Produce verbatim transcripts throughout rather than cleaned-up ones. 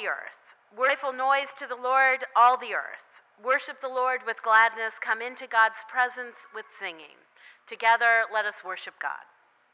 the earth. Joyful noise to the Lord, all the earth. Worship the Lord with gladness. Come into God's presence with singing. Together, let us worship God.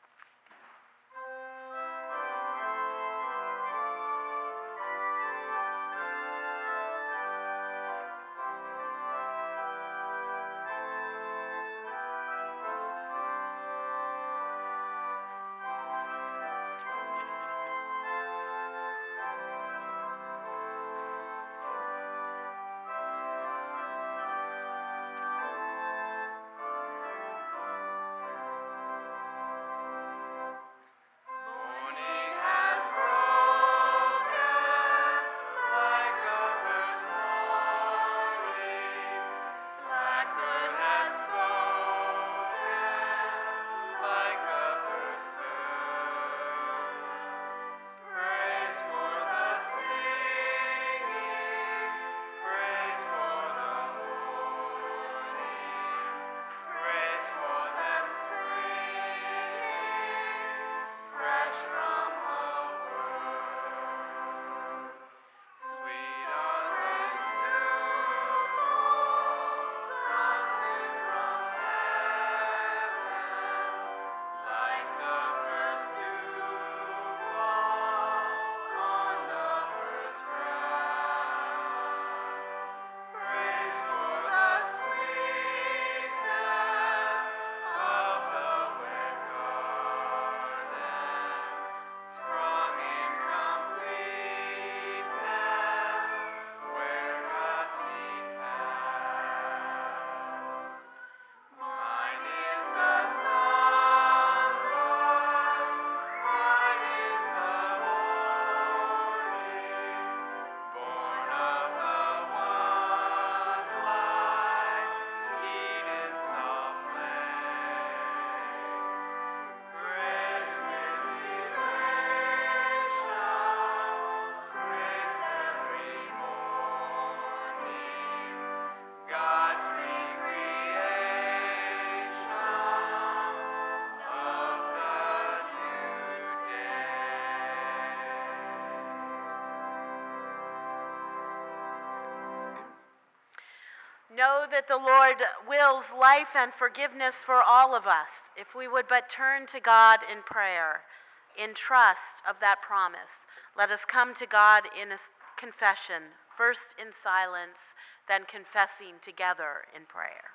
Know that the Lord wills life and forgiveness for all of us if we would but turn to God in prayer, in trust of that promise. Let us come to God in a confession, first in silence, then confessing together in prayer.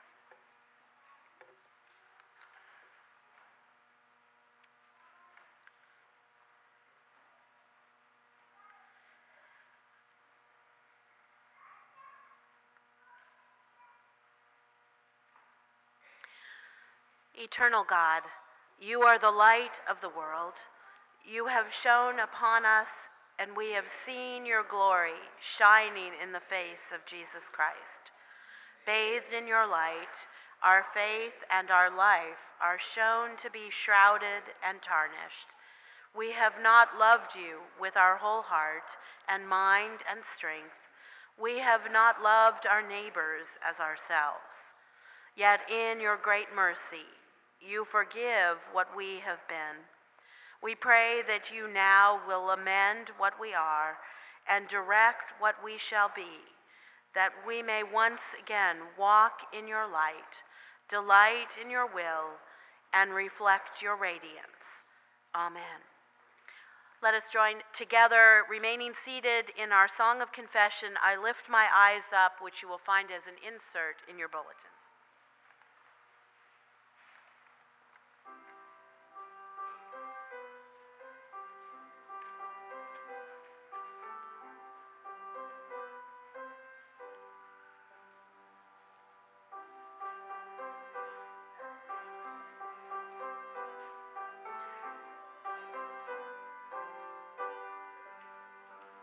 Eternal God, you are the light of the world. You have shone upon us, and we have seen your glory shining in the face of Jesus Christ. Bathed in your light, our faith and our life are shown to be shrouded and tarnished. We have not loved you with our whole heart and mind and strength. We have not loved our neighbors as ourselves. Yet in your great mercy, you forgive what we have been. We pray that you now will amend what we are and direct what we shall be, that we may once again walk in your light, delight in your will, and reflect your radiance. Amen. Let us join together, remaining seated in our song of confession, I Lift My Eyes Up, which you will find as an insert in your bulletin.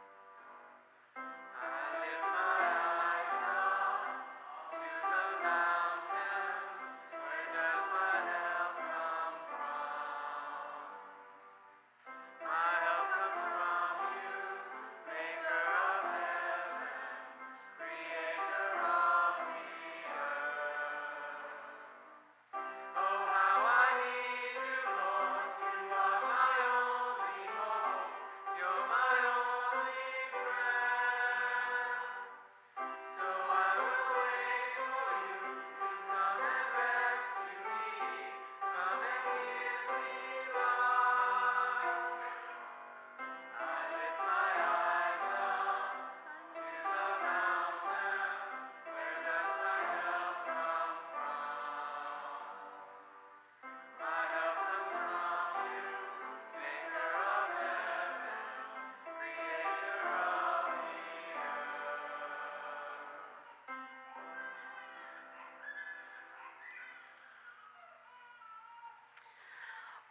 I lift my eyes up to the mountains.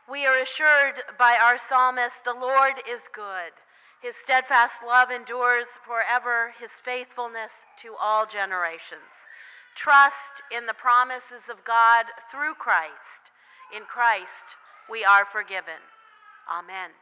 We are assured by our psalmist, the Lord is good. His steadfast love endures forever, his faithfulness to all generations. Trust in the promises of God through Christ. In Christ, we are forgiven. Amen.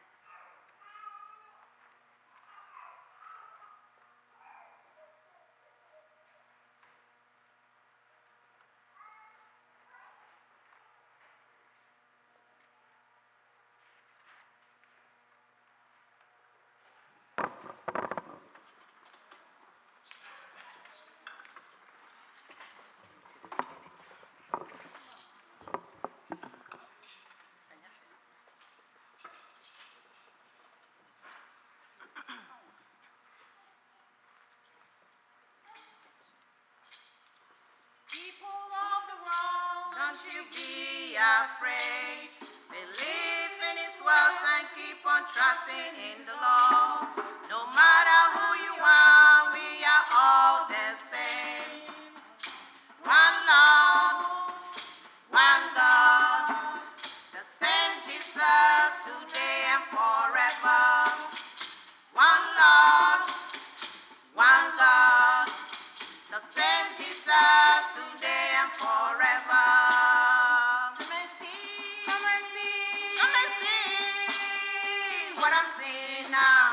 People of the world, don't you be afraid. Believe in his words and keep on trusting in the Lord. No matter who you are, we are all the same. One Lord, one God, the same Jesus today and forever. One Lord, one God, the same Jesus today and forever. Come and see, come and see, come and see what I'm seeing now.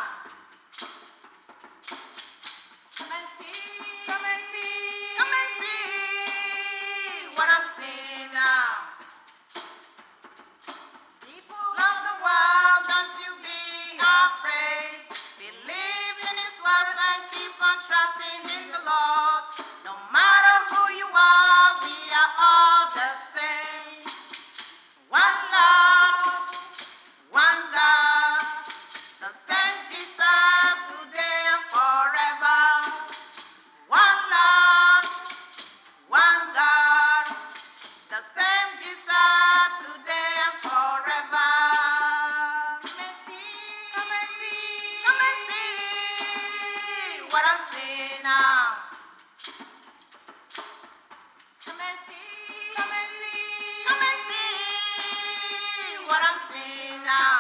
Come and see, come and see, come and see what I'm seeing now. People of the world, don't you be afraid. Believe in his words and keep on trusting in the Lord. No matter who you are, we are all the same. One Lord, one God, the same Jesus today and forever. One Lord, one God, the same Jesus today and forever. Come and see, come and see, come and see what I'm seeing now. Come and see, come and see, come and see what I'm seeing now.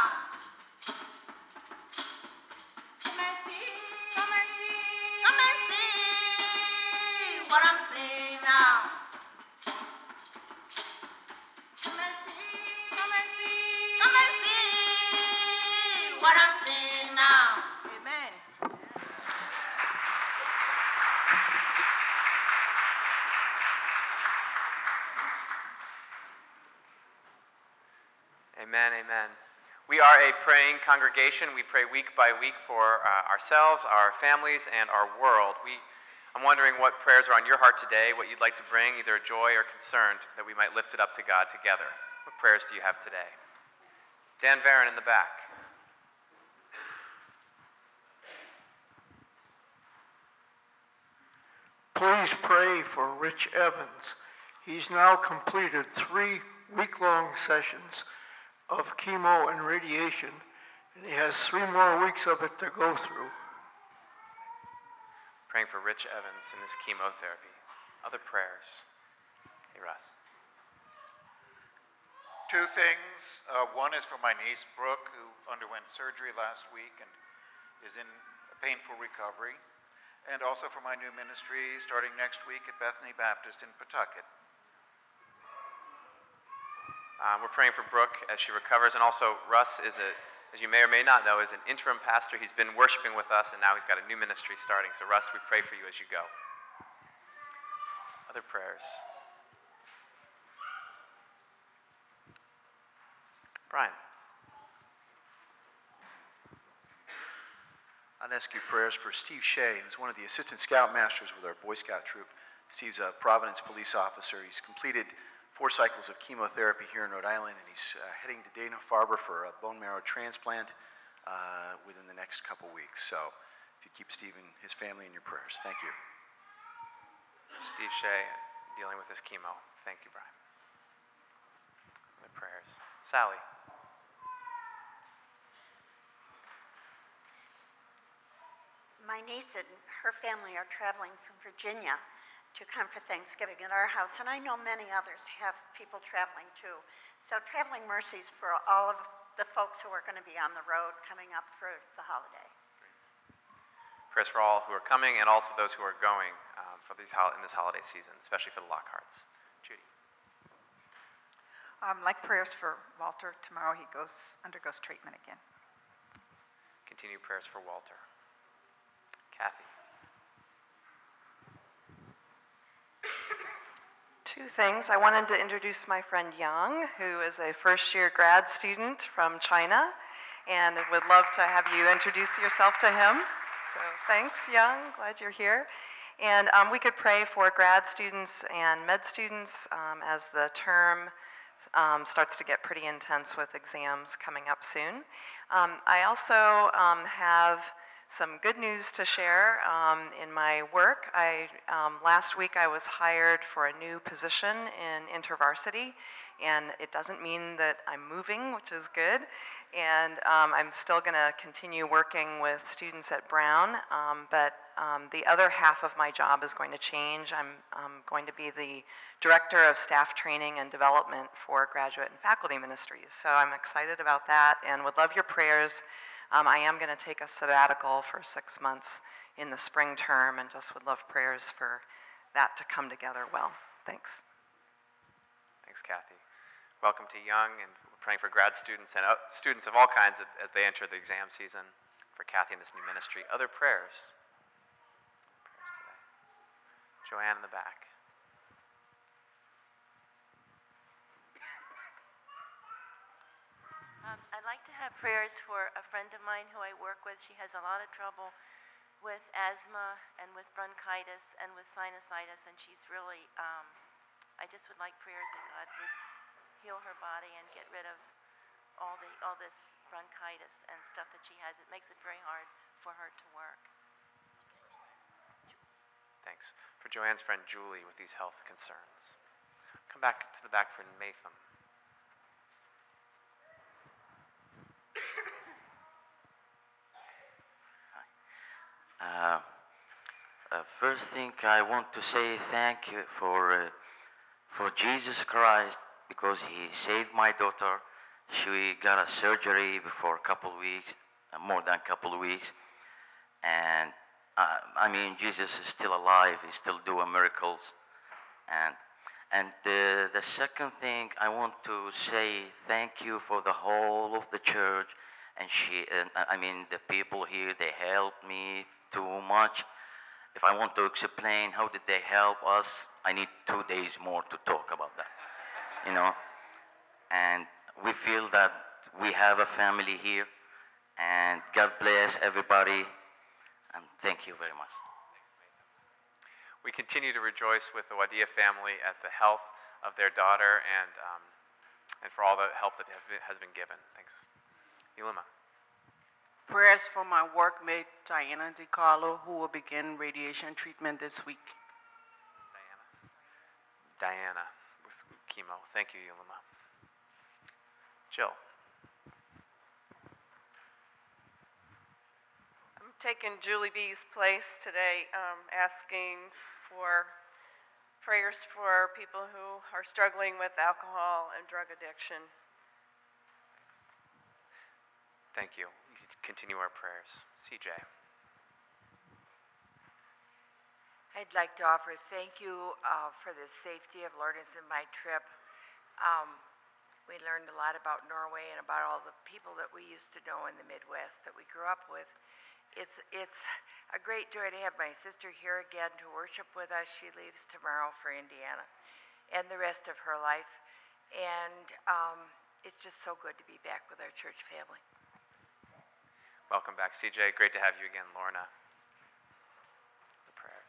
Come and see, come and see, come and see what I'm seeing now. Come and see, come and see, come and see what I'm seeing now. Amen. Amen, amen. We are a praying congregation. We pray week by week for uh, ourselves, our families, and our world. We, I'm wondering what prayers are on your heart today, what you'd like to bring, either joy or concern, that we might lift it up to God together. What prayers do you have today? Dan Varon in the back. Please pray for Rich Evans. He's now completed three week-long sessions of chemo and radiation, and he has three more weeks of it to go through. Praying for Rich Evans in this chemotherapy. Other prayers? Hey, Russ. Two things. Uh, one is for my niece, Brooke, who underwent surgery last week and is in a painful recovery. And also for my new ministry starting next week at Bethany Baptist in Pawtucket. Uh, we're praying for Brooke as she recovers, and also Russ is, a, as you may or may not know, is an interim pastor. He's been worshiping with us, and now he's got a new ministry starting. So Russ, we pray for you as you go. Other prayers? Brian. I'd ask you prayers for Steve Shea, who's one of the assistant scoutmasters with our Boy Scout troop. Steve's a Providence police officer. He's completed four cycles of chemotherapy here in Rhode Island, and he's uh, heading to Dana-Farber for a bone marrow transplant uh, within the next couple weeks. So if you keep Steve and his family in your prayers. Thank you. Steve Shea dealing with his chemo. Thank you, Brian. Other prayers. Sally. My niece and her family are traveling from Virginia to come for Thanksgiving at our house, and I know many others have people traveling too. So traveling mercies for all of the folks who are going to be on the road coming up for the holiday. Prayers for all who are coming and also those who are going um, for these hol- in this holiday season, especially for the Lockharts. Judy. Um, like prayers for Walter. Tomorrow he goes undergoes treatment again. Continue prayers for Walter. Kathy. Two things. I wanted to introduce my friend Yang, who is a first-year grad student from China, and would love to have you introduce yourself to him. So thanks, Yang. Glad you're here. And um, we could pray for grad students and med students um, as the term um, starts to get pretty intense with exams coming up soon. Um, I also um, have some good news to share um, in my work. I, um, last week I was hired for a new position in InterVarsity, and it doesn't mean that I'm moving, which is good. And um, I'm still going to continue working with students at Brown, um, but um, the other half of my job is going to change. I'm um, going to be the Director of Staff Training and Development for Graduate and Faculty Ministries. So I'm excited about that and would love your prayers. Um, I am going to take a sabbatical for six months in the spring term and just would love prayers for that to come together well. Thanks. Thanks, Kathy. Welcome to Young, and we're praying for grad students and uh, students of all kinds as they enter the exam season for Kathy and this new ministry. Other prayers? Prayers today. Joanne in the back. Um, I'd like to have prayers for a friend of mine who I work with. She has a lot of trouble with asthma and with bronchitis and with sinusitis, and she's really, um, I just would like prayers that God would heal her body and get rid of all the all this bronchitis and stuff that she has. It makes it very hard for her to work. Thanks. For Joanne's friend Julie with these health concerns. Come back to the back for Matham. Uh, uh, first thing I want to say thank you for uh, for Jesus Christ, because he saved my daughter. She got a surgery before a couple of weeks, uh, more than a couple of weeks, and uh, I mean Jesus is still alive. He's still doing miracles, and and uh, the second thing I want to say thank you for the whole of the church, and she, uh, I mean the people here. They helped me too much. If I want to explain how did they help us, I need two days more to talk about that, you know. And we feel that we have a family here, and God bless everybody, and thank you very much. We continue to rejoice with the Wadia family at the health of their daughter and um, and for all the help that have been, has been given. Thanks. Yulima. Prayers for my workmate, Diana DiCarlo, who will begin radiation treatment this week. Diana. Diana with chemo. Thank you, Yulima. Jill. I'm taking Julie B's place today, um, asking for prayers for people who are struggling with alcohol and drug addiction. Thank you. We continue our prayers. C J. I'd like to offer thank you uh, for the safety of learners in my trip. Um, we learned a lot about Norway and about all the people that we used to know in the Midwest that we grew up with. It's, it's a great joy to have my sister here again to worship with us. She leaves tomorrow for Indiana and the rest of her life. And um, it's just so good to be back with our church family. Welcome back, C J. Great to have you again, Lorna. The prayers.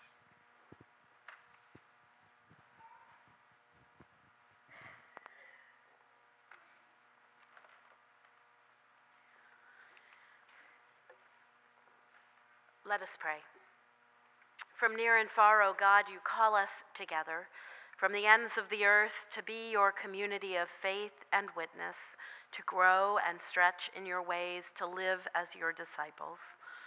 Let us pray. From near and far, O God, you call us together from the ends of the earth to be your community of faith and witness, to grow and stretch in your ways, to live as your disciples.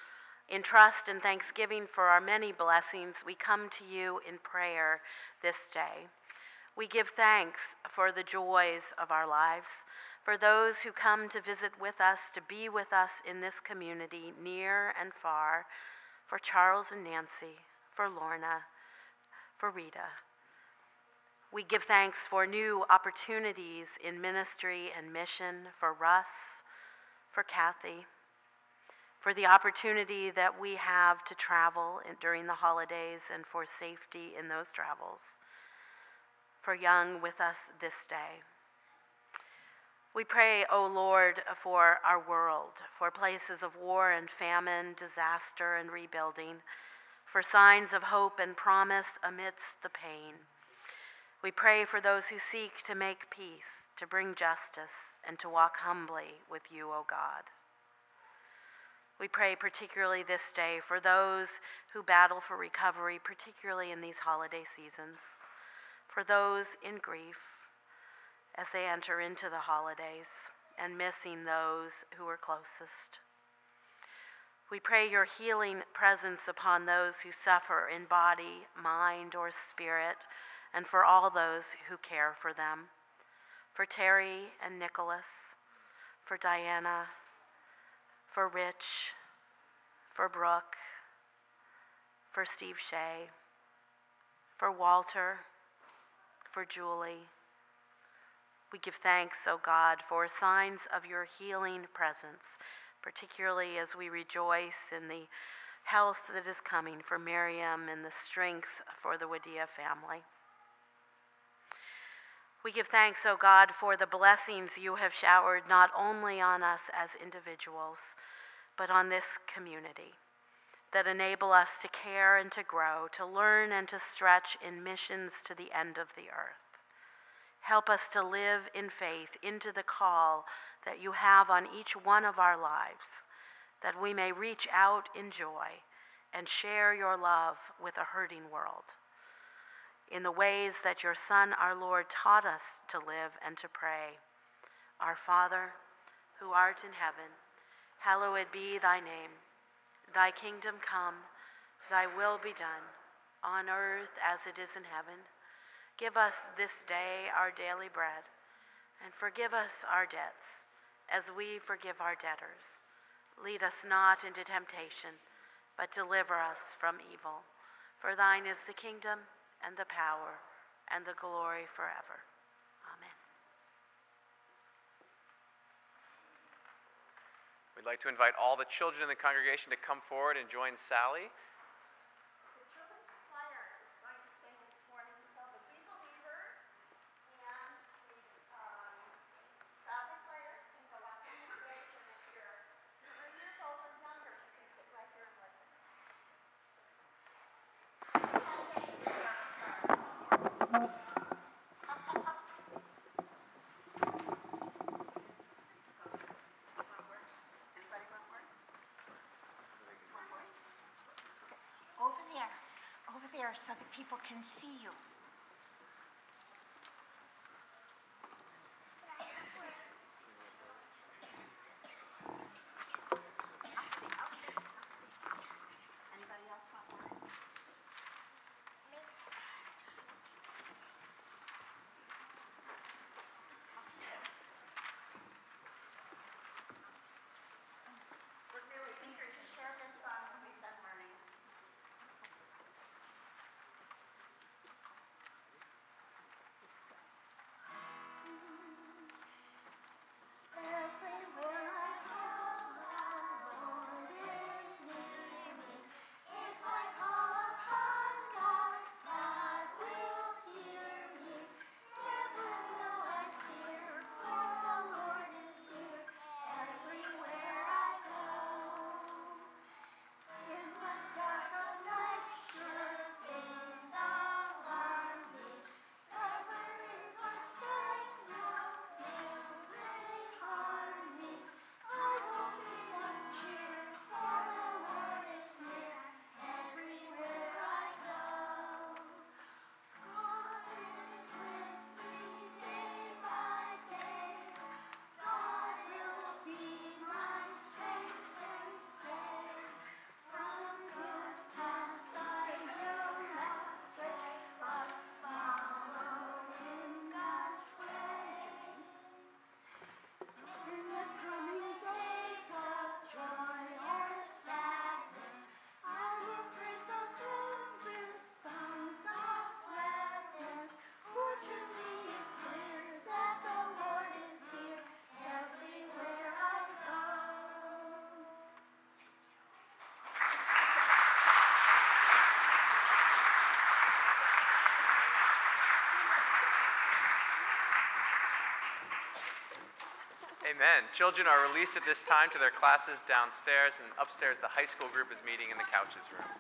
In trust and thanksgiving for our many blessings, we come to you in prayer this day. We give thanks for the joys of our lives, for those who come to visit with us, to be with us in this community, near and far, for Charles and Nancy, for Lorna, for Rita. We give thanks for new opportunities in ministry and mission, for Russ, for Kathy, for the opportunity that we have to travel in, during the holidays, and for safety in those travels, for Young with us this day. We pray, O Lord, for our world, for places of war and famine, disaster and rebuilding, for signs of hope and promise amidst the pain. We pray for those who seek to make peace, to bring justice, and to walk humbly with you, O God. We pray particularly this day for those who battle for recovery, particularly in these holiday seasons, for those in grief as they enter into the holidays and missing those who are closest. We pray your healing presence upon those who suffer in body, mind, or spirit, and for all those who care for them, for Terry and Nicholas, for Diana, for Rich, for Brooke, for Steve Shea, for Walter, for Julie. We give thanks, O God, for signs of your healing presence, particularly as we rejoice in the health that is coming for Miriam and the strength for the Wadia family. We give thanks, O God, for the blessings you have showered not only on us as individuals, but on this community, that enable us to care and to grow, to learn and to stretch in missions to the end of the earth. Help us to live in faith into the call that you have on each one of our lives, that we may reach out in joy and share your love with a hurting world, in the ways that your Son, our Lord, taught us to live and to pray. Our Father, who art in heaven, hallowed be thy name. Thy kingdom come, thy will be done, on earth as it is in heaven. Give us this day our daily bread, and forgive us our debts, as we forgive our debtors. Lead us not into temptation, but deliver us from evil. For thine is the kingdom, and the power, and the glory forever. Amen. We'd like to invite all the children in the congregation to come forward and join Sally. Over there, over there, so that people can see you. Anybody else want words? We're really eager to share this song that we've been learning. Amen. Children are released at this time to their classes downstairs, and upstairs the high school group is meeting in the couches room.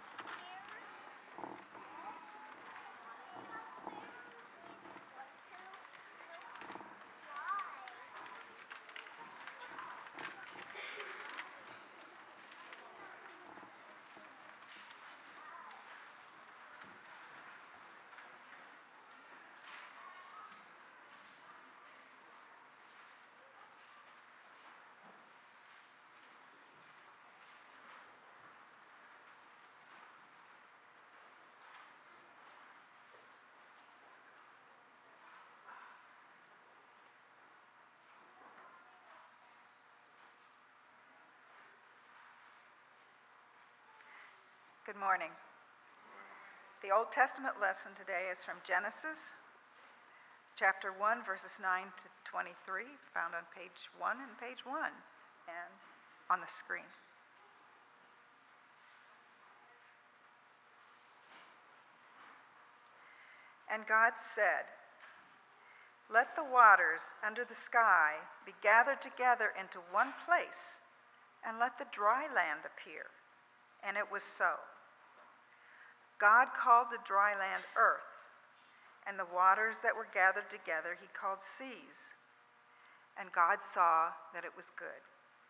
Good morning. The Old Testament lesson today is from Genesis, chapter one, verses nine to twenty-three, found on page one and page one, and on the screen. And God said, "Let the waters under the sky be gathered together into one place, and let the dry land appear." And it was so. God called the dry land earth, and the waters that were gathered together he called seas. And God saw that it was good.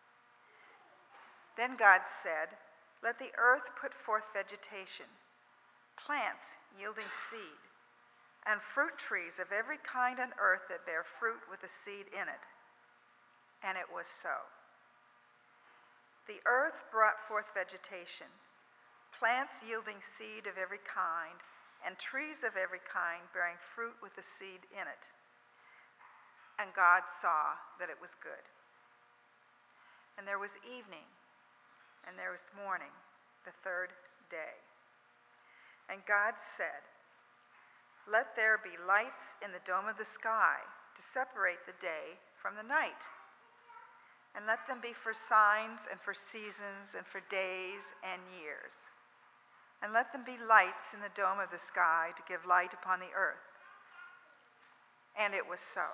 Then God said, "Let the earth put forth vegetation, plants yielding seed, and fruit trees of every kind on earth that bear fruit with a seed in it." And it was so. The earth brought forth vegetation, plants yielding seed of every kind, and trees of every kind bearing fruit with a seed in it. And God saw that it was good. And there was evening, and there was morning, the third day. And God said, "Let there be lights in the dome of the sky to separate the day from the night. And let them be for signs and for seasons and for days and years. And let them be lights in the dome of the sky to give light upon the earth." And it was so.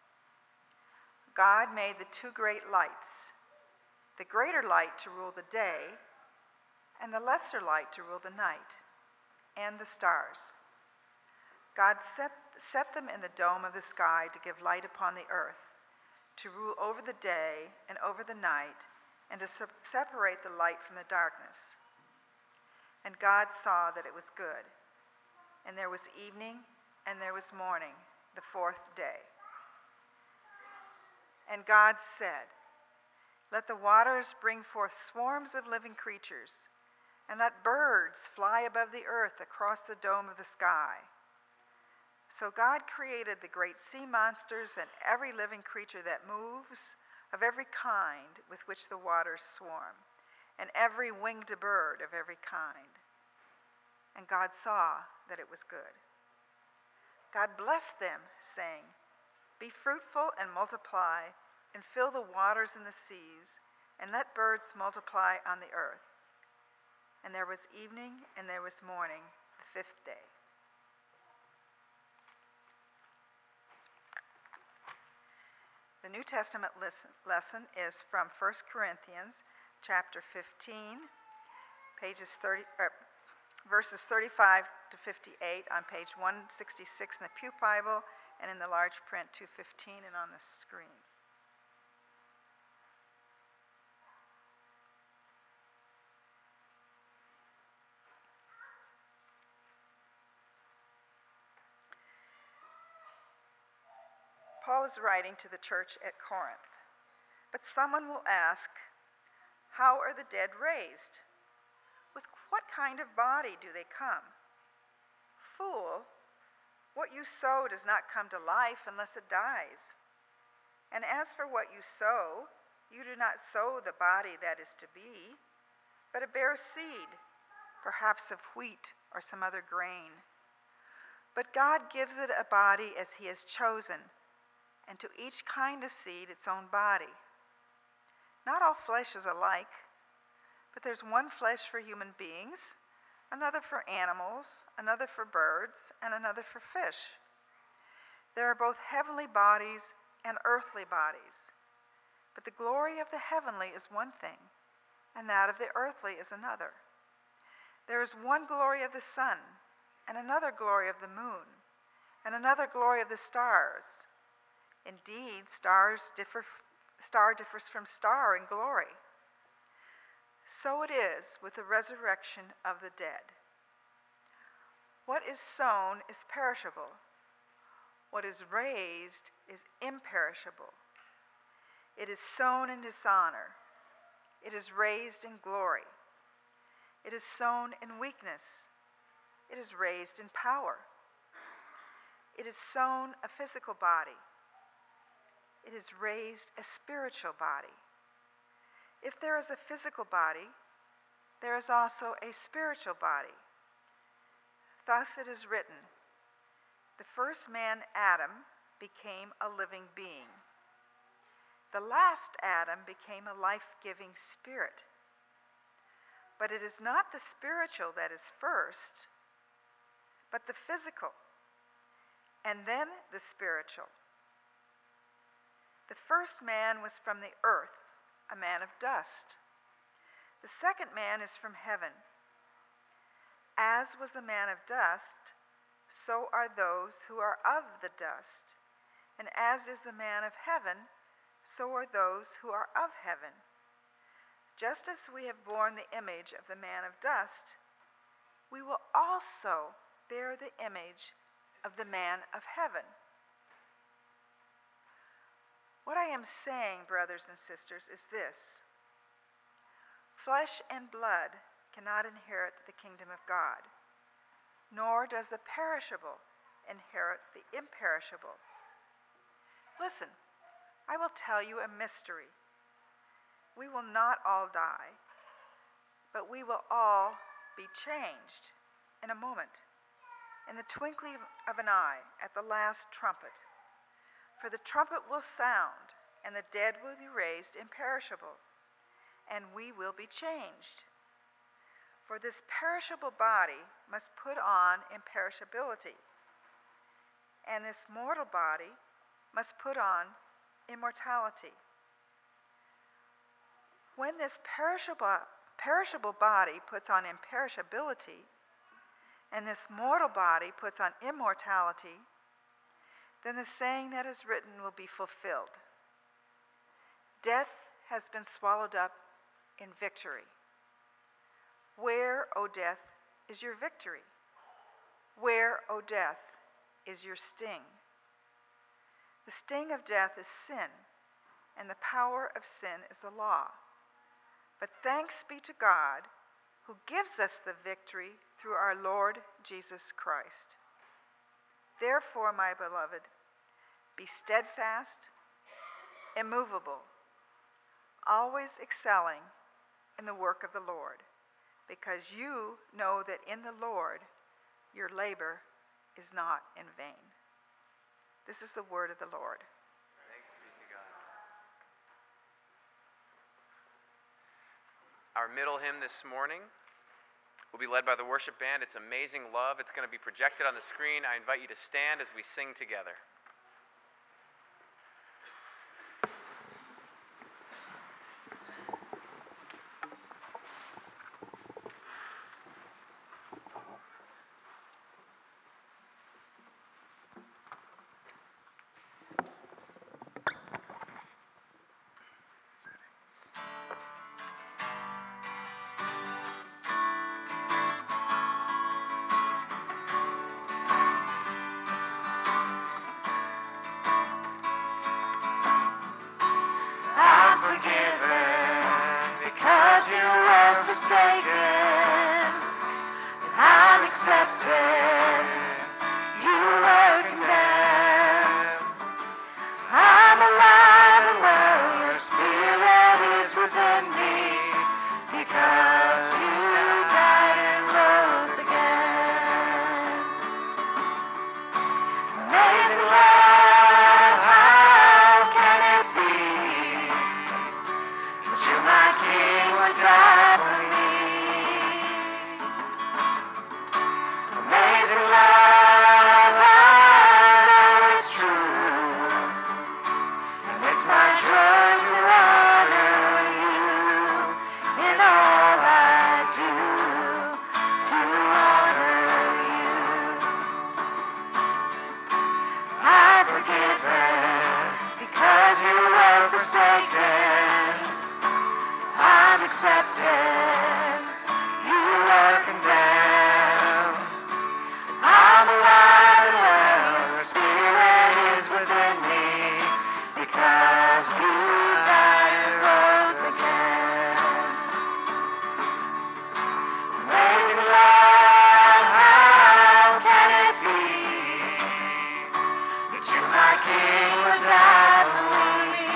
God made the two great lights, the greater light to rule the day, and the lesser light to rule the night, and the stars. God set, set them in the dome of the sky to give light upon the earth, to rule over the day and over the night, and to se- separate the light from the darkness. And God saw that it was good. And there was evening, and there was morning, the fourth day. And God said, "Let the waters bring forth swarms of living creatures, and let birds fly above the earth across the dome of the sky." So God created the great sea monsters and every living creature that moves, of every kind with which the waters swarm, and every winged bird of every kind. And God saw that it was good. God blessed them, saying, "Be fruitful and multiply, and fill the waters in the seas, and let birds multiply on the earth." And there was evening, and there was morning, the fifth day. The New Testament lesson is from First Corinthians chapter fifteen, pages thirty, er, verses thirty-five to fifty-eight on page one sixty-six in the Pew Bible, and in the large print two fifteen and on the screen. Paul is writing to the church at Corinth. But someone will ask, "How are the dead raised? With what kind of body do they come?" Fool, what you sow does not come to life unless it dies. And as for what you sow, you do not sow the body that is to be, but it bears seed, perhaps of wheat or some other grain. But God gives it a body as he has chosen, and to each kind of seed its own body. Not all flesh is alike, but there's one flesh for human beings, another for animals, another for birds, and another for fish. There are both heavenly bodies and earthly bodies. But the glory of the heavenly is one thing, and that of the earthly is another. There is one glory of the sun, and another glory of the moon, and another glory of the stars. Indeed, stars differ, star differs from star in glory. So it is with the resurrection of the dead. What is sown is perishable. What is raised is imperishable. It is sown in dishonor. It is raised in glory. It is sown in weakness. It is raised in power. It is sown a physical body. It is raised a spiritual body. If there is a physical body, there is also a spiritual body. Thus it is written, the first man, Adam, became a living being. The last Adam became a life-giving spirit. But it is not the spiritual that is first, but the physical, and then the spiritual. The first man was from the earth, a man of dust. The second man is from heaven. As was the man of dust, so are those who are of the dust. And as is the man of heaven, so are those who are of heaven. Just as we have borne the image of the man of dust, we will also bear the image of the man of heaven. What I am saying, brothers and sisters, is this. Flesh and blood cannot inherit the kingdom of God, nor does the perishable inherit the imperishable. Listen, I will tell you a mystery. We will not all die, but we will all be changed in a moment, in the twinkling of an eye, at the last trumpet. For the trumpet will sound, and the dead will be raised imperishable, and we will be changed. For this perishable body must put on imperishability, and this mortal body must put on immortality. When this perishable, perishable body puts on imperishability, and this mortal body puts on immortality, then the saying that is written will be fulfilled. Death has been swallowed up in victory. Where, O death, is your victory? Where, O death, is your sting? The sting of death is sin, and the power of sin is the law. But thanks be to God, who gives us the victory through our Lord Jesus Christ. Therefore, my beloved, be steadfast, immovable, always excelling in the work of the Lord, because you know that in the Lord your labor is not in vain. This is the word of the Lord. Thanks be to God. Our middle hymn this morning will be led by the worship band. It's Amazing Love. It's going to be projected on the screen. I invite you to stand as we sing together. Die for me. accepted, you were condemned. I'm alive and well, your spirit is within me, because you died and rose again. Amazing love, how can it be that you, my King, would die for me?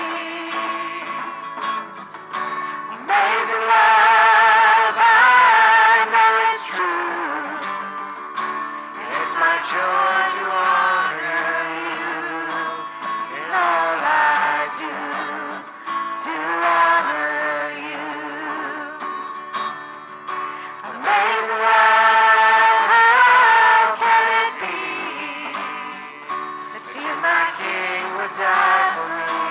Amazing love, I know it's true, and it's my joy to honor you in all I do, to honor you. Amazing love, how can it be that you, my King, would die for me?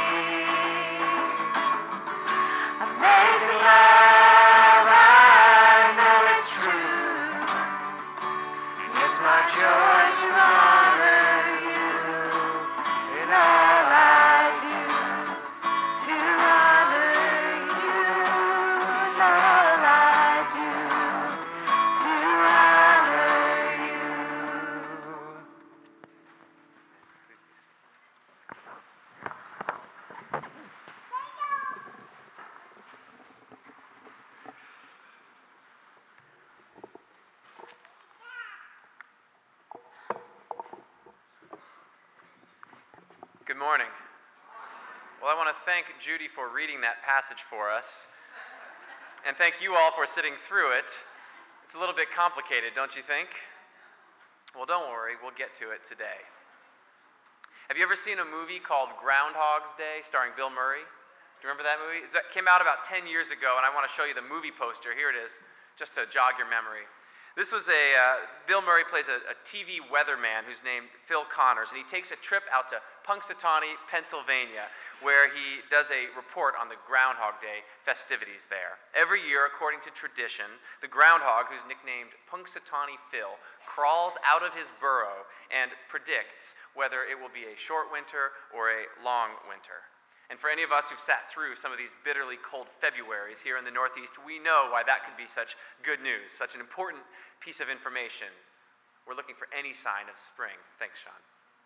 Amazing love, I know it's true, and it's my joy to honor you in all I do, to honor you in all I do, to honor you. Good morning. Well, I want to thank Judy for reading that passage for us, and thank you all for sitting through it. It's a little bit complicated, don't you think? Well, don't worry, we'll get to it today. Have you ever seen a movie called Groundhog's Day starring Bill Murray? Do you remember that movie? It came out about ten years ago, and I want to show you the movie poster. Here it is, just to jog your memory. This was a, uh, Bill Murray plays a, a T V weatherman who's named Phil Connors, and he takes a trip out to Punxsutawney, Pennsylvania, where he does a report on the Groundhog Day festivities there. Every year, according to tradition, the groundhog, who's nicknamed Punxsutawney Phil, crawls out of his burrow and predicts whether it will be a short winter or a long winter. And for any of us who've sat through some of these bitterly cold Februaries here in the Northeast, we know why that could be such good news, such an important piece of information. We're looking for any sign of spring. Thanks, Sean.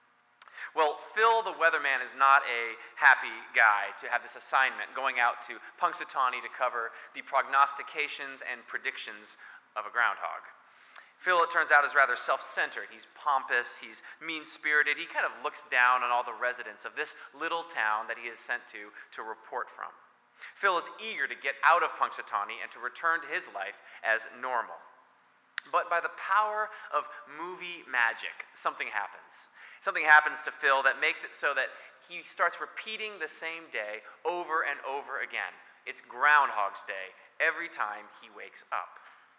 Well, Phil the weatherman is not a happy guy to have this assignment going out to Punxsutawney to cover the prognostications and predictions of a groundhog. Phil, it turns out, is rather self-centered. He's pompous, he's mean-spirited. He kind of looks down on all the residents of this little town that he is sent to to report from. Phil is eager to get out of Punxsutawney and to return to his life as normal. But by the power of movie magic, something happens. Something happens to Phil that makes it so that he starts repeating the same day over and over again. It's Groundhog's Day every time he wakes up.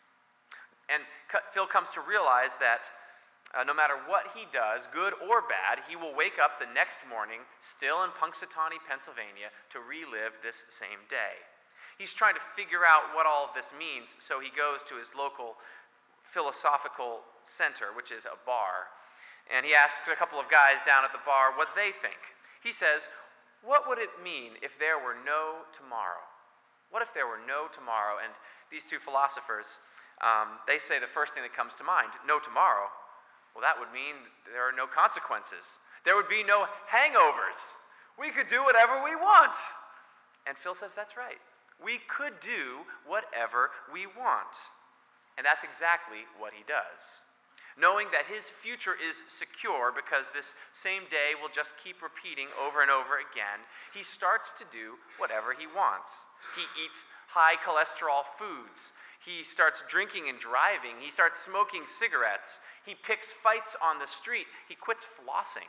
And Phil comes to realize that uh, no matter what he does, good or bad, he will wake up the next morning still in Punxsutawney, Pennsylvania, to relive this same day. He's trying to figure out what all of this means, so he goes to his local philosophical center, which is a bar, and he asks a couple of guys down at the bar what they think. He says, what would it mean if there were no tomorrow? What if there were no tomorrow? And these two philosophers, Um, they say the first thing that comes to mind, no tomorrow. Well, that would mean there are no consequences. There would be no hangovers. We could do whatever we want. And Phil says that's right. We could do whatever we want. And that's exactly what he does. Knowing that his future is secure because this same day will just keep repeating over and over again, he starts to do whatever he wants. He eats high cholesterol foods. He starts drinking and driving. He starts smoking cigarettes. He picks fights on the street. He quits flossing.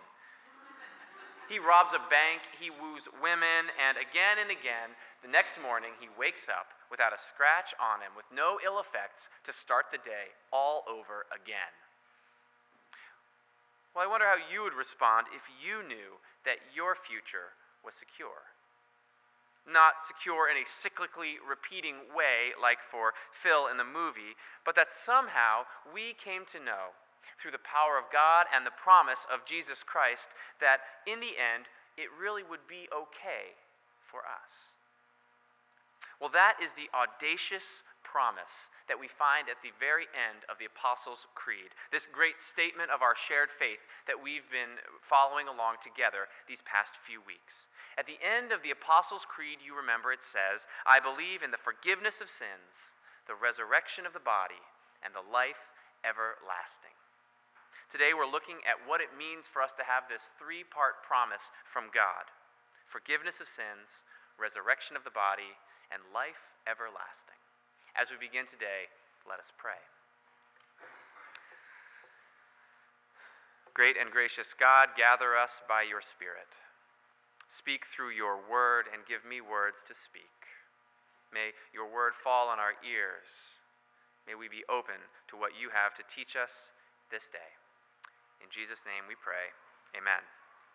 He robs a bank. He woos women. And again and again, the next morning, he wakes up without a scratch on him, with no ill effects, to start the day all over again. Well, I wonder how you would respond if you knew that your future was secure. Not secure in a cyclically repeating way like for Phil in the movie, but that somehow we came to know through the power of God and the promise of Jesus Christ that in the end it really would be okay for us. Well, that is the audacious promise that we find at the very end of the Apostles' Creed, this great statement of our shared faith that we've been following along together these past few weeks. At the end of the Apostles' Creed, you remember it says, I believe in the forgiveness of sins, the resurrection of the body, and the life everlasting. Today we're looking at what it means for us to have this three-part promise from God: forgiveness of sins, resurrection of the body, and life everlasting. As we begin today, let us pray. Great and gracious God, gather us by your Spirit. Speak through your word and give me words to speak. May your word fall on our ears. May we be open to what you have to teach us this day. In Jesus' name we pray. Amen.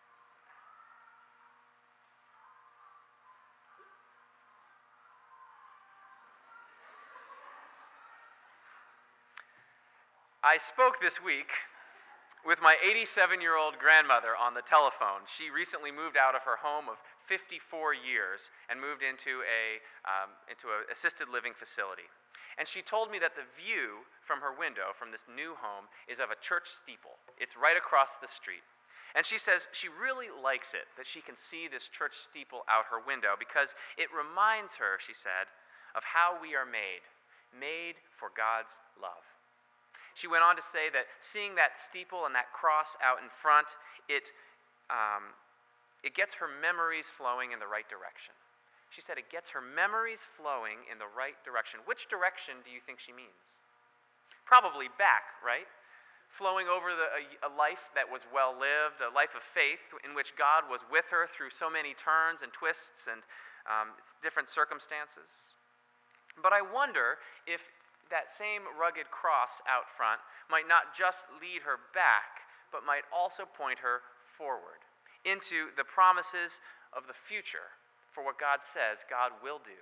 I spoke this week with my eighty-seven-year-old grandmother on the telephone. She recently moved out of her home of fifty-four years and moved into a um, into an assisted living facility. And she told me that the view from her window from this new home is of a church steeple. It's right across the street. And she says she really likes it, that she can see this church steeple out her window, because it reminds her, she said, of how we are made, made for God's love. She went on to say that seeing that steeple and that cross out in front, it, um, it gets her memories flowing in the right direction. She said it gets her memories flowing in the right direction. Which direction do you think she means? Probably back, right? Flowing over the, a, a life that was well-lived, a life of faith in which God was with her through so many turns and twists and um, different circumstances. But I wonder if that same rugged cross out front might not just lead her back, but might also point her forward into the promises of the future for what God says God will do.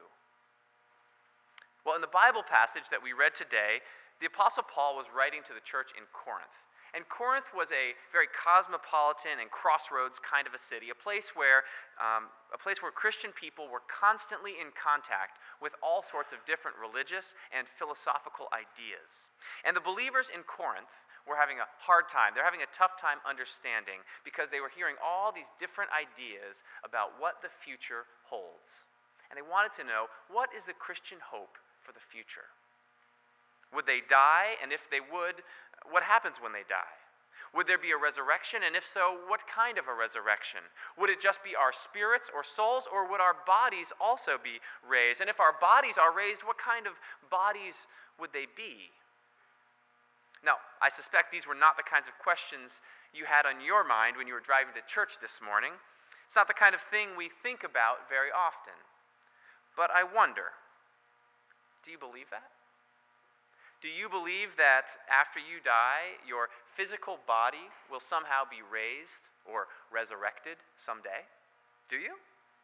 Well, in the Bible passage that we read today, the Apostle Paul was writing to the church in Corinth. And Corinth was a very cosmopolitan and crossroads kind of a city, a place where um, a place where Christian people were constantly in contact with all sorts of different religious and philosophical ideas. And the believers in Corinth were having a hard time. They're having a tough time understanding because they were hearing all these different ideas about what the future holds. And they wanted to know, what is the Christian hope for the future? Would they die? And if they would, what happens when they die? Would there be a resurrection? And if so, what kind of a resurrection? Would it just be our spirits or souls, or would our bodies also be raised? And if our bodies are raised, what kind of bodies would they be? Now, I suspect these were not the kinds of questions you had on your mind when you were driving to church this morning. It's not the kind of thing we think about very often. But I wonder, do you believe that? Do you believe that after you die, your physical body will somehow be raised or resurrected someday? Do you?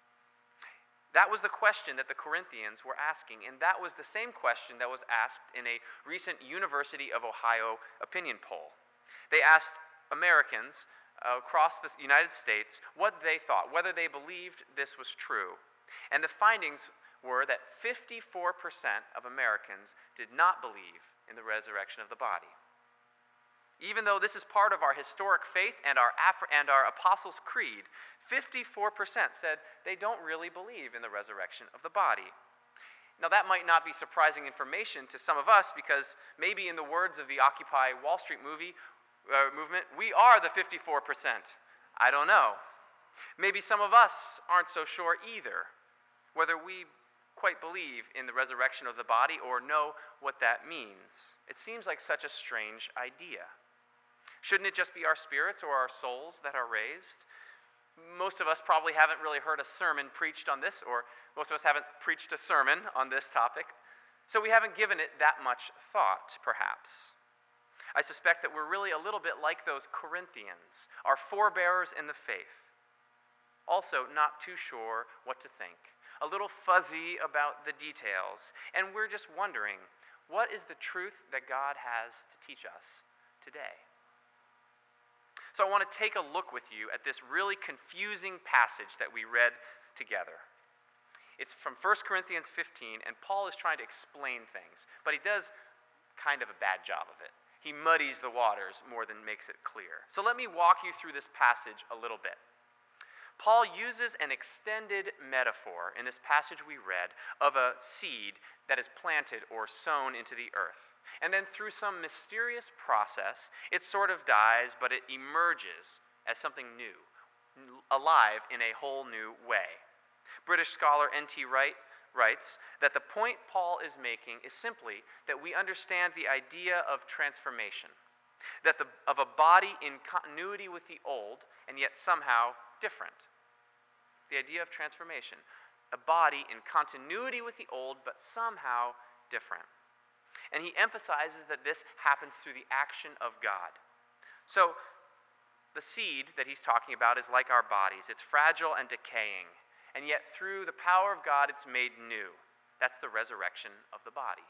That was the question that the Corinthians were asking, and that was the same question that was asked in a recent University of Ohio opinion poll. They asked Americans uh, across the United States what they thought, whether they believed this was true. And the findings were that fifty-four percent of Americans did not believe in the resurrection of the body. Even though this is part of our historic faith and our Af- and our Apostles' Creed, fifty-four percent said they don't really believe in the resurrection of the body. Now, that might not be surprising information to some of us, because maybe in the words of the Occupy Wall Street movie uh, movement, we are the fifty-four percent. I don't know. Maybe some of us aren't so sure either, whether we quite believe in the resurrection of the body or know what that means. It seems like such a strange idea. Shouldn't it just be our spirits or our souls that are raised? Most of us probably haven't really heard a sermon preached on this, or most of us haven't preached a sermon on this topic, so we haven't given it that much thought, perhaps. I suspect that we're really a little bit like those Corinthians, our forebearers in the faith, also not too sure what to think, a little fuzzy about the details, and we're just wondering, what is the truth that God has to teach us today? So I want to take a look with you at this really confusing passage that we read together. It's from First Corinthians fifteen, and Paul is trying to explain things, but he does kind of a bad job of it. He muddies the waters more than makes it clear. So let me walk you through this passage a little bit. Paul uses an extended metaphor in this passage we read of a seed that is planted or sown into the earth. And then through some mysterious process, it sort of dies, but it emerges as something new, alive in a whole new way. British scholar N T Wright writes that the point Paul is making is simply that we understand the idea of transformation, that the, of a body in continuity with the old and yet somehow different. The idea of transformation, a body in continuity with the old but somehow different. And he emphasizes that this happens through the action of God. So the seed that he's talking about is like our bodies. It's fragile and decaying. And yet through the power of God, it's made new. That's the resurrection of the body.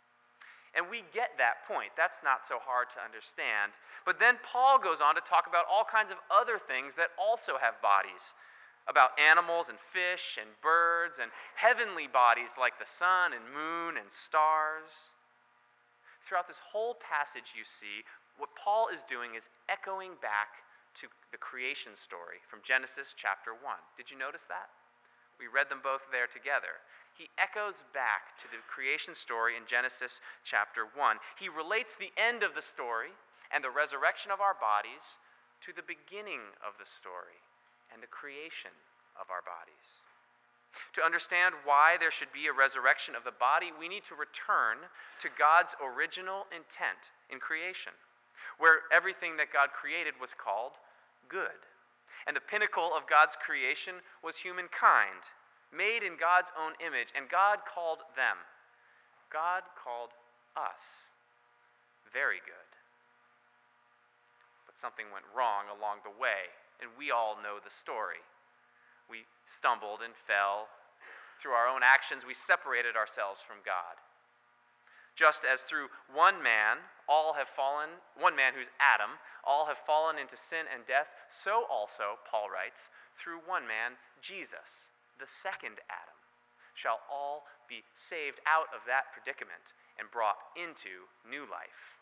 And we get that point. That's not so hard to understand. But then Paul goes on to talk about all kinds of other things that also have bodies, about animals and fish and birds and heavenly bodies like the sun and moon and stars. Throughout this whole passage, you see, what Paul is doing is echoing back to the creation story from Genesis chapter one. Did you notice that? We read them both there together. He echoes back to the creation story in Genesis chapter one. He relates the end of the story and the resurrection of our bodies to the beginning of the story and the creation of our bodies. To understand why there should be a resurrection of the body, we need to return to God's original intent in creation, where everything that God created was called good. And the pinnacle of God's creation was humankind, made in God's own image, and God called them. God called us very good. But something went wrong along the way, and we all know the story. We stumbled and fell. Through our own actions, we separated ourselves from God. Just as through one man, all have fallen, one man who's Adam, all have fallen into sin and death, so also, Paul writes, through one man, Jesus, the second Adam, shall all be saved out of that predicament and brought into new life.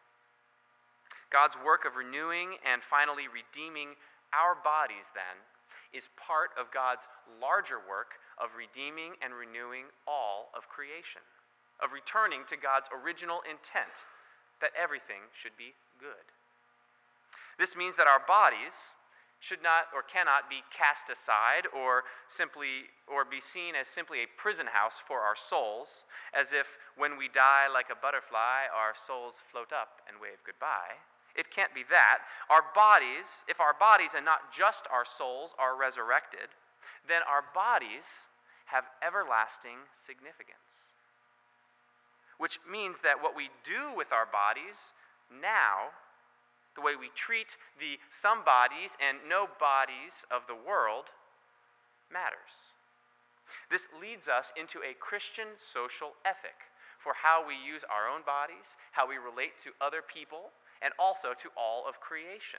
God's work of renewing and finally redeeming our bodies, then, is part of God's larger work of redeeming and renewing all of creation, of returning to God's original intent that everything should be good. This means that our bodies should not or cannot be cast aside or simply or be seen as simply a prison house for our souls, as if when we die like a butterfly, our souls float up and wave goodbye. It can't be that. Our bodies, if our bodies and not just our souls are resurrected, then our bodies have everlasting significance. Which means that what we do with our bodies now, the way we treat the some bodies and no bodies of the world, matters. This leads us into a Christian social ethic for how we use our own bodies, how we relate to other people, and also to all of creation.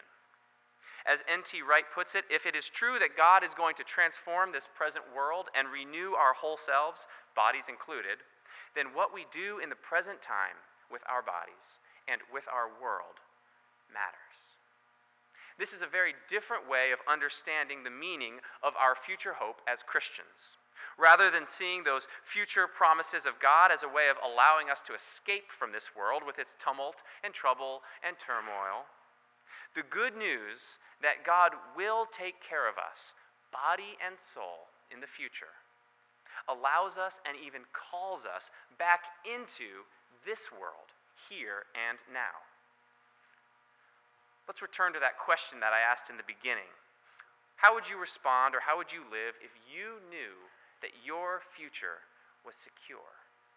As N T Wright puts it, if it is true that God is going to transform this present world and renew our whole selves, bodies included, then what we do in the present time with our bodies and with our world matters. This is a very different way of understanding the meaning of our future hope as Christians. Rather than seeing those future promises of God as a way of allowing us to escape from this world with its tumult and trouble and turmoil, the good news that God will take care of us, body and soul, in the future, allows us and even calls us back into this world, here and now. Let's return to that question that I asked in the beginning. How would you respond, or how would you live if you knew that your future was secure?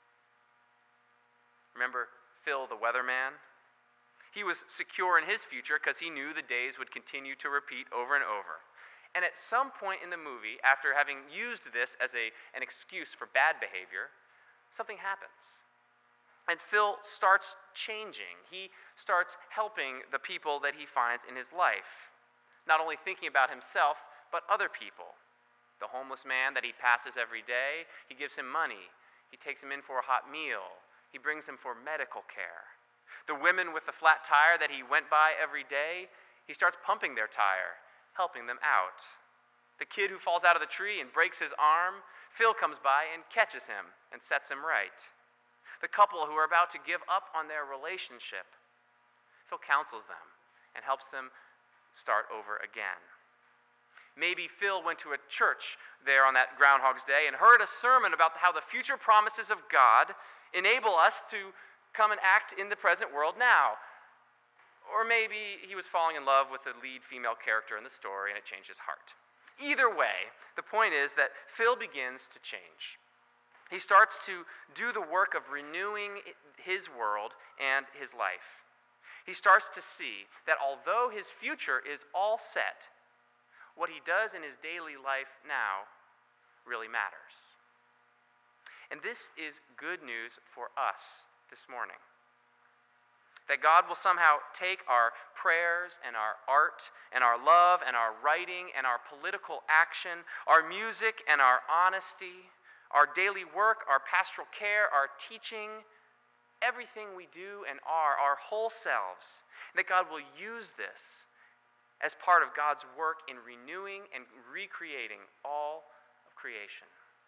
Remember Phil the weatherman? He was secure in his future because he knew the days would continue to repeat over and over. And at some point in the movie, after having used this as a, an excuse for bad behavior, something happens. And Phil starts changing. He starts helping the people that he finds in his life, not only thinking about himself, but other people. The homeless man that he passes every day, he gives him money. He takes him in for a hot meal. He brings him for medical care. The women with the flat tire that he went by every day, he starts pumping their tire, helping them out. The kid who falls out of the tree and breaks his arm, Phil comes by and catches him and sets him right. The couple who are about to give up on their relationship, Phil counsels them and helps them start over again. Maybe Phil went to a church there on that Groundhog's Day and heard a sermon about how the future promises of God enable us to come and act in the present world now. Or maybe he was falling in love with the lead female character in the story and it changed his heart. Either way, the point is that Phil begins to change. He starts to do the work of renewing his world and his life. He starts to see that although his future is all set, what he does in his daily life now really matters. And this is good news for us this morning. That God will somehow take our prayers and our art and our love and our writing and our political action, our music and our honesty, our daily work, our pastoral care, our teaching, everything we do and are, our whole selves, that God will use this as part of God's work in renewing and recreating all of creation.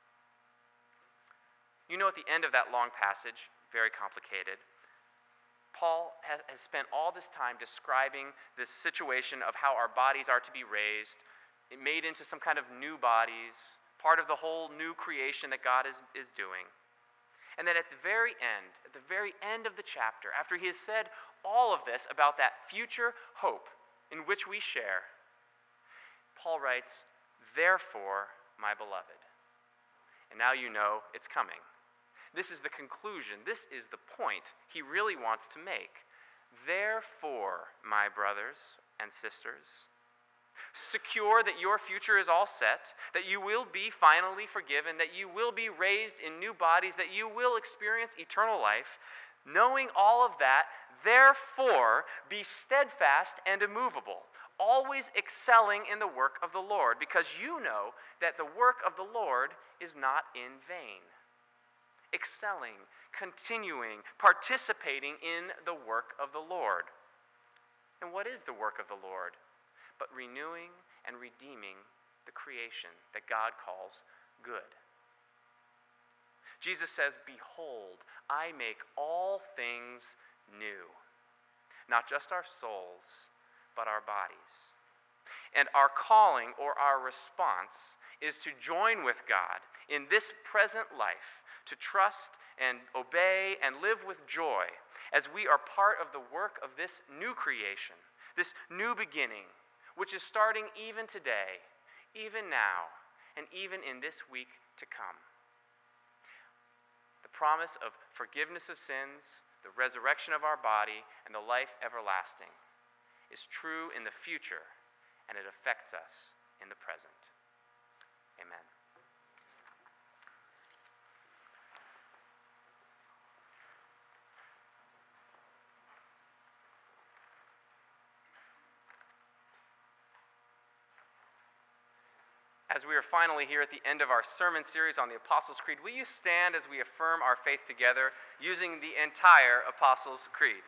You know, at the end of that long passage, very complicated, Paul has, has spent all this time describing this situation of how our bodies are to be raised, made into some kind of new bodies, part of the whole new creation that God is, is doing. And then at the very end, at the very end of the chapter, after he has said all of this about that future hope in which we share, Paul writes, "Therefore, my beloved." And now you know it's coming. This is the conclusion. This is the point he really wants to make. Therefore, my brothers and sisters, secure that your future is all set, that you will be finally forgiven, that you will be raised in new bodies, that you will experience eternal life, knowing all of that, therefore, be steadfast and immovable, always excelling in the work of the Lord, because you know that the work of the Lord is not in vain. Excelling, continuing, participating in the work of the Lord. And what is the work of the Lord? But renewing and redeeming the creation that God calls good. Jesus says, "Behold, I make all things new." Not just our souls, but our bodies. And our calling or our response is to join with God in this present life, to trust and obey and live with joy as we are part of the work of this new creation, this new beginning, which is starting even today, even now, and even in this week to come. The promise of forgiveness of sins, the resurrection of our body, and the life everlasting is true in the future, and it affects us in the present. Amen. As we are finally here at the end of our sermon series on the Apostles' Creed, will you stand as we affirm our faith together using the entire Apostles' Creed?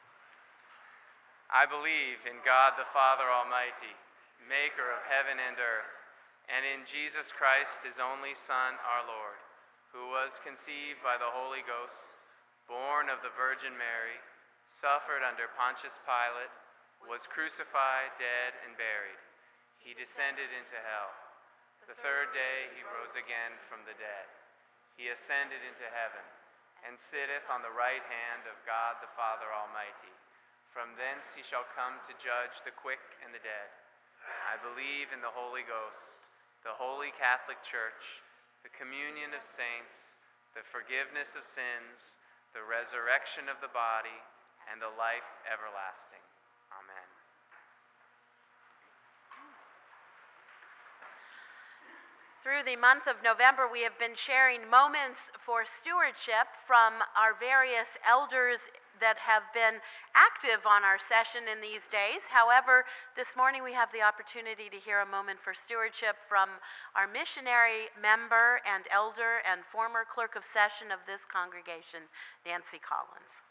I believe in God the Father Almighty, maker of heaven and earth, and in Jesus Christ, his only Son, our Lord, who was conceived by the Holy Ghost, born of the Virgin Mary, suffered under Pontius Pilate, was crucified, dead, and buried. He descended into hell. The third day he rose again from the dead. He ascended into heaven and sitteth on the right hand of God the Father Almighty. From thence he shall come to judge the quick and the dead. I believe in the Holy Ghost, the Holy Catholic Church, the communion of saints, the forgiveness of sins, the resurrection of the body, and the life everlasting. Amen. Through the month of November, we have been sharing moments for stewardship from our various elders that have been active on our session in these days. However, this morning we have the opportunity to hear a moment for stewardship from our missionary member and elder and former clerk of session of this congregation, Nancy Collins.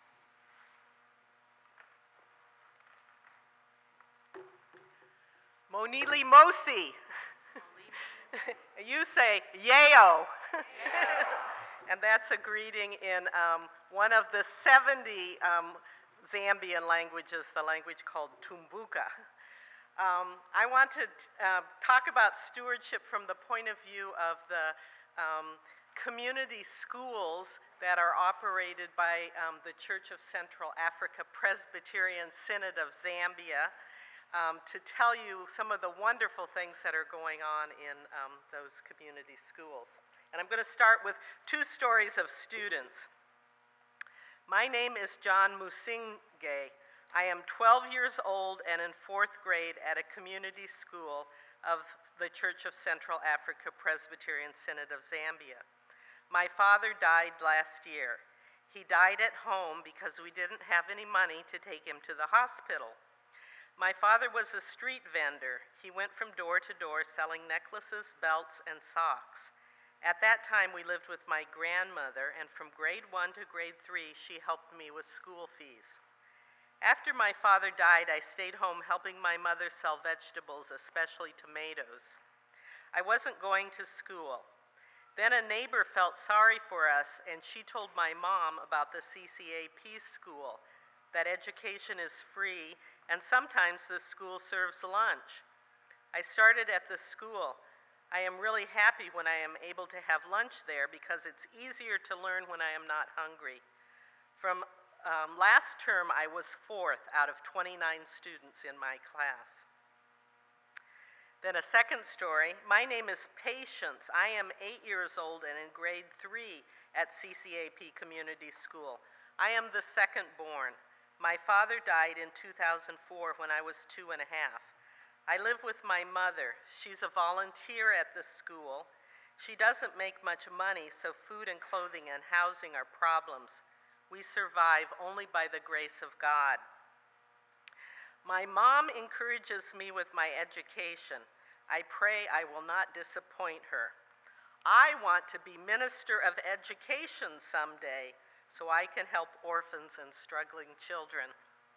Monili Mosi. You say Yeo. And that's a greeting in um, one of the seventy um, Zambian languages, the language called Tumbuka. Um, I want to uh, talk about stewardship from the point of view of the um, community schools that are operated by um, the Church of Central Africa Presbyterian Synod of Zambia. Um, to tell you some of the wonderful things that are going on in um, those community schools. And I'm going to start with two stories of students. My name is John Musinge. I am twelve years old and in fourth grade at a community school of the Church of Central Africa Presbyterian Synod of Zambia. My father died last year. He died at home because we didn't have any money to take him to the hospital. My father was a street vendor. He went from door to door selling necklaces, belts, and socks. At that time, we lived with my grandmother, and from grade one to grade three, she helped me with school fees. After my father died, I stayed home helping my mother sell vegetables, especially tomatoes. I wasn't going to school. Then a neighbor felt sorry for us, and she told my mom about the C C A P school, that education is free, and sometimes the school serves lunch. I started at the school. I am really happy when I am able to have lunch there because it's easier to learn when I am not hungry. From um, last term, I was fourth out of twenty-nine students in my class. Then a second story. My name is Patience. I am eight years old and in grade three at C C A P Community School. I am the second born. My father died in two thousand four when I was two and a half. I live with my mother. She's a volunteer at the school. She doesn't make much money, so food and clothing and housing are problems. We survive only by the grace of God. My mom encourages me with my education. I pray I will not disappoint her. I want to be Minister of Education someday, so I can help orphans and struggling children.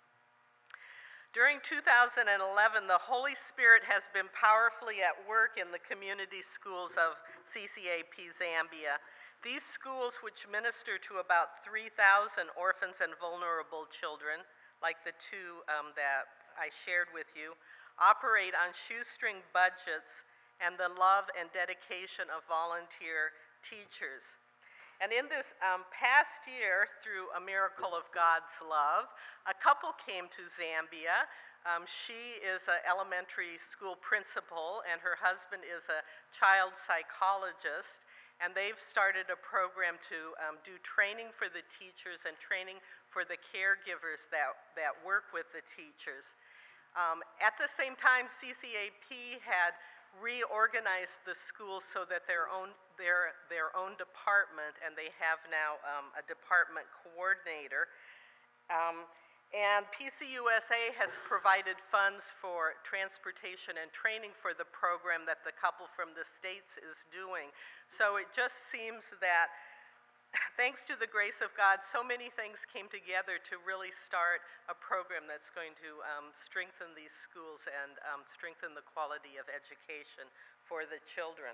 During two thousand eleven, the Holy Spirit has been powerfully at work in the community schools of C C A P Zambia. These schools, which minister to about three thousand orphans and vulnerable children, like the two um, that I shared with you, operate on shoestring budgets and the love and dedication of volunteer teachers. And in this um, past year, through a miracle of God's love, a couple came to Zambia. Um, she is an elementary school principal, and her husband is a child psychologist. And they've started a program to um, do training for the teachers and training for the caregivers that, that work with the teachers. Um, at the same time, C C A P had reorganized the schools so that their own, their, their own department, and they have now um, a department coordinator. Um, and P C U S A has provided funds for transportation and training for the program that the couple from the States is doing. So it just seems that, thanks to the grace of God, so many things came together to really start a program that's going to um, strengthen these schools and um, strengthen the quality of education for the children.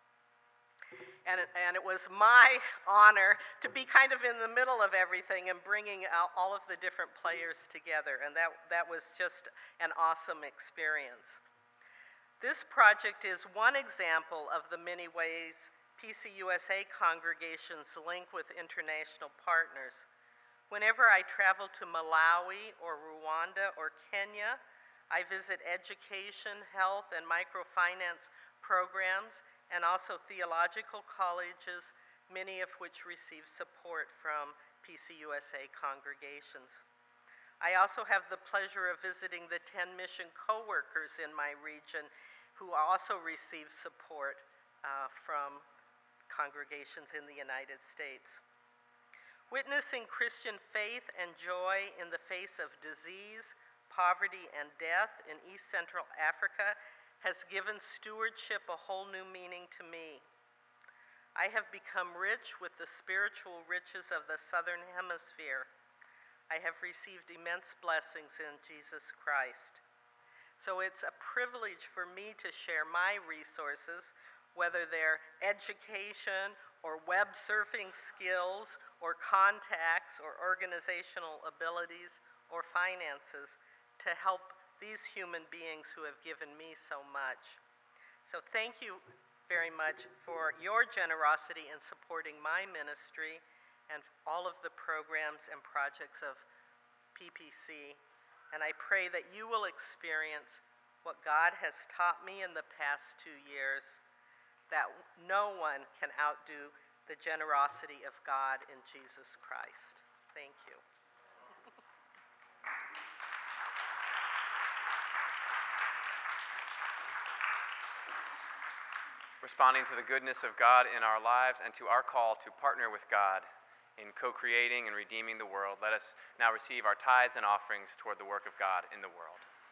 And it, and it was my honor to be kind of in the middle of everything and bringing out all of the different players together, and that, that was just an awesome experience. This project is one example of the many ways P C U S A congregations link with international partners. Whenever I travel to Malawi or Rwanda or Kenya, I visit education, health, and microfinance programs, and also theological colleges, many of which receive support from P C U S A congregations. I also have the pleasure of visiting the ten mission co-workers in my region who also receive support uh, from congregations in the United States. Witnessing Christian faith and joy in the face of disease, poverty, and death in East Central Africa has given stewardship a whole new meaning to me. I have become rich with the spiritual riches of the Southern Hemisphere. I have received immense blessings in Jesus Christ. So it's a privilege for me to share my resources, whether they're education or web surfing skills or contacts or organizational abilities or finances, to help these human beings who have given me so much. So thank you very much for your generosity in supporting my ministry and all of the programs and projects of P P C. And I pray that you will experience what God has taught me in the past two years, that no one can outdo the generosity of God in Jesus Christ. Thank you. Responding to the goodness of God in our lives and to our call to partner with God in co-creating and redeeming the world, let us now receive our tithes and offerings toward the work of God in the world.